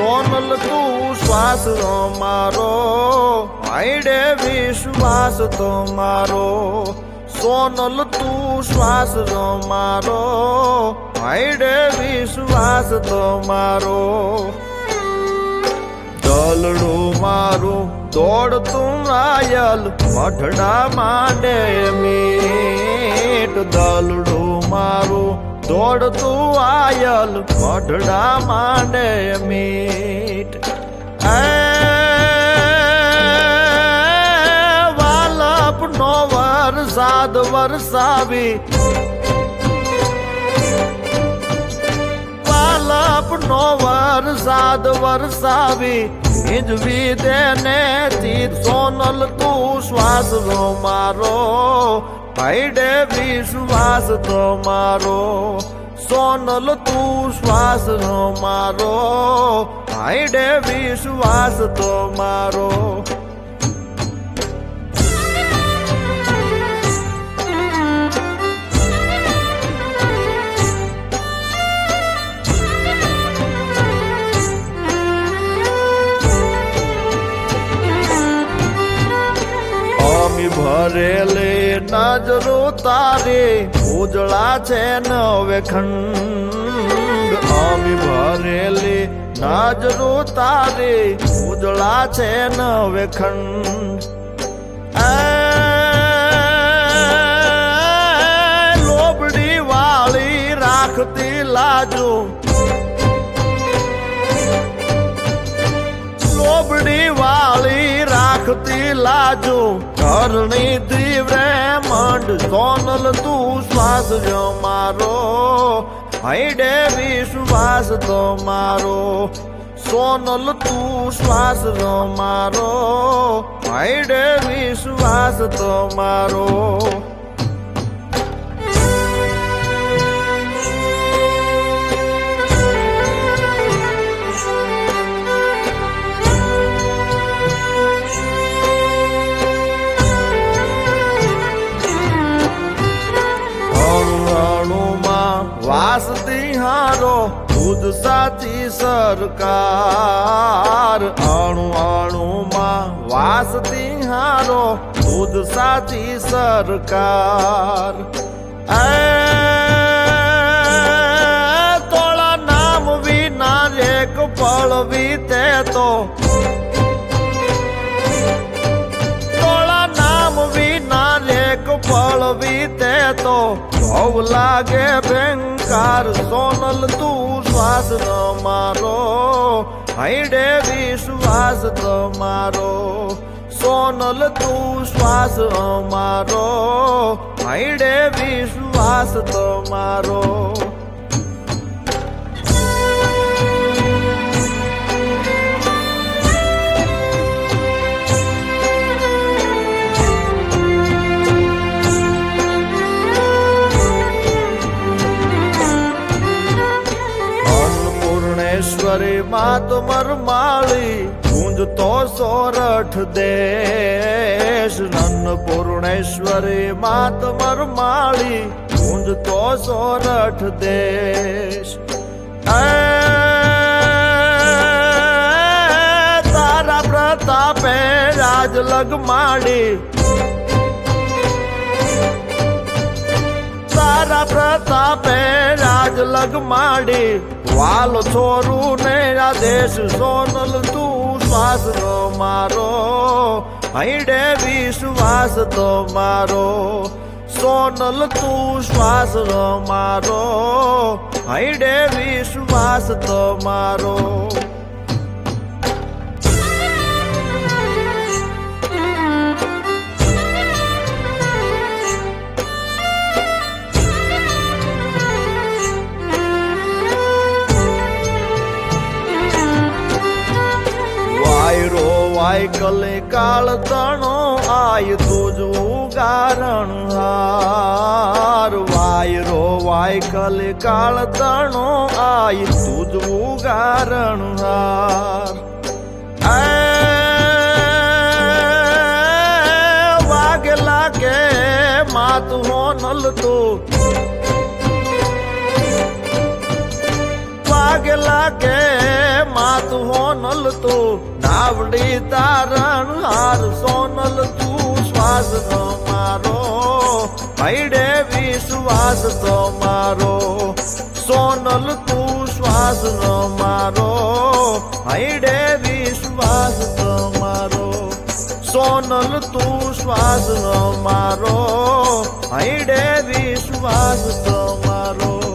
સોનલ તું શ્વાસ મારો આઈડે વિશ્વાસ તો મારો સોનલ તું શ્વાસ મારો આઈડે વિશ્વાસ તો મારો દલડું મારું દોડતું રાયલ મઢડા માંડે મીટ દલડું મારું દોડતું આયલ મઢડા માંડે મીટ વાલપ નો વરસાદ વરસાવી વાલપ નો વરસાદ વરસાવી ઈજવી દેને ચિત સોનલ તું શ્વાસ મારો ભાઈડે વિશ્વાસ તો મારો સોનલ તું શ્વાસ મારો ભાઈડે વિશ્વાસ તો મારો ભરેલે નજરો તારે ઉજળા છે નવે ખંડ અમી ભરેલે નજરો તારે ઉજળા છે નવે ખંડ લોબડી વાળી રાખતી લાજો લોબડી વાળી રાખતી લાજો કરણી દીવરે મંડ સોનલ તું શ્વાસ મારો હૈડે વિશ્વાસ તો મારો સોનલ તું શ્વાસ મારો હૈડે વિશ્વાસ તો મારો વાસતી હારો ખુદ સાચી સરકાર અણુ અણુમાં વાસતી હારો ખુદ સાચી સરકાર તોળા નામ વિના એક પળ વીતે તો તોળા નામ વિના એક પળ વીતે તો ભવ લાગે બેંકાર સોનલ તું શ્વાસ મારો હૈડે વિશ્વાસ મારો સોનલ તું શ્વાસ મારો હૈડે વિશ્વાસ મારો માત મરમાળી ગુંજતો સોરઠ દેશ નન પૂર્ણેશ્વરી માત મરમાળી ગુંજતો સોરઠ દેશ તારા પ્રતાપે રાજ લગમાડી તારા પ્રતાપે રાજ લગમાડી વાલો છોરું ને આદેશ સોનલ તું શ્વાસ મારો હૈડે વિશ્વાસ તો મારો સોનલ તું શ્વાસ મારો હૈડે વિશ્વાસ તો મારો વાય કલે કાળ તણો આય તુજવું ગારણ હાર વાય રો વાય કલે કાળ તણો આય તુજવું ગારણ હાર વાગેલા કે માત હોનલ તો વાગે લાગે માત હોનલ તું નાવડી તારણ હાર સોનલ તું શ્વાસ તો મારો હૈડે વિશ્વાસ તો મારો સોનલ તું શ્વાસ નો મારો હૈડે વિશ્વાસ તો મારો સોનલ તું શ્વાસ નો મારો હૈડે વિશ્વાસ તો મારો